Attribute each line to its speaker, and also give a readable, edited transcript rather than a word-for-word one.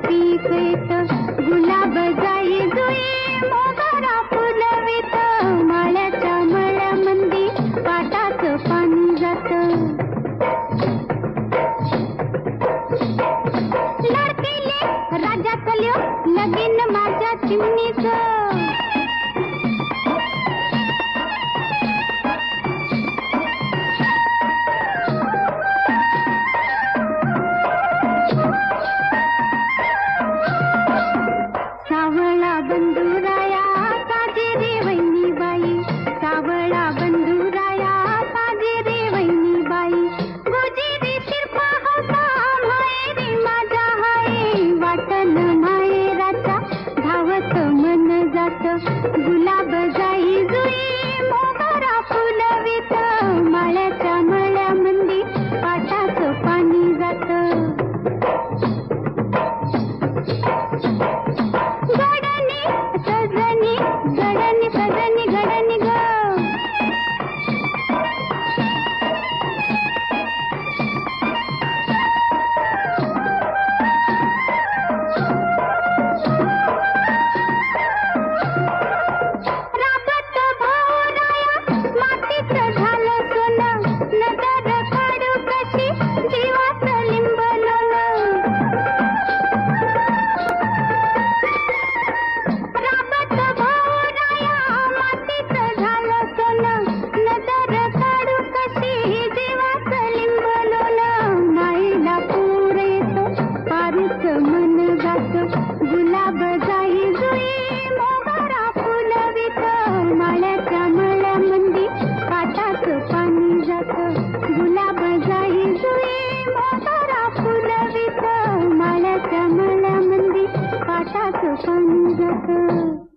Speaker 1: पीक येत, गुलाब जाई जुई मोगरा फुलवित, माळ्याच्या मळ्यामंदी पाटाचं पाणी जात. लाडकेले राजा चल्यो लगीन माझ्या चिमणीचं. सावळा बंधुराया साजे रे वहिनी बाई, सावळा बंधुराया साजे रे वहिनी बाई, गोजिरी शिरपा हौसा माहेरी माझ्या हाय, वाटण माहेराच्या धावत मन जात, गुलाब जाई जुई मोगरा फुलवित, माळ्याच्या मळ्यामंदी पाटाचं पाणी जात. गडनी सजनी गडनी सजनी गडनी ग. राबत भावराया मातीचं झालं सोनं, नजर काढू कशी जीवाचं लिंब लोणं. राबत भावराया मातीचं झालं सोनं, नजर काढू कशी जीवाचं लिंब लोणं. माईला पूर येतो पारीच मन जात, गुलाब जाई जुई मोगरा फुलवित, माळ्याच्या मळ्यामंदी पाटाचं पाणी जात, गुलाब जाई जुई मोगरा फुलवित, माळ्याच्या मळ्यामंदी पाटाचं पाणी जात.